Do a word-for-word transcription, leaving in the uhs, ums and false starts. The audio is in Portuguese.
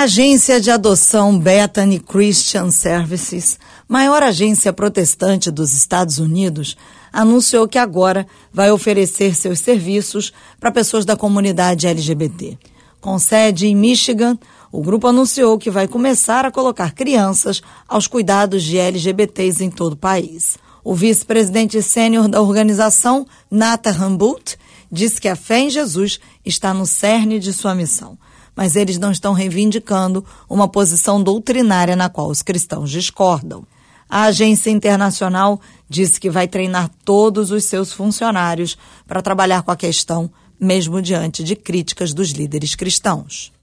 agência de adoção Bethany Christian Services, maior agência protestante dos Estados Unidos, anunciou que agora vai oferecer seus serviços para pessoas da comunidade L G B T. Com sede em Michigan, o grupo anunciou que vai começar a colocar crianças aos cuidados de L G B Ts em todo o país. O vice-presidente sênior da organização, Nathan Booth, disse que a fé em Jesus está no cerne de sua missão, mas eles não estão reivindicando uma posição doutrinária na qual os cristãos discordam. A agência internacional disse que vai treinar todos os seus funcionários para trabalhar com a questão, mesmo diante de críticas dos líderes cristãos.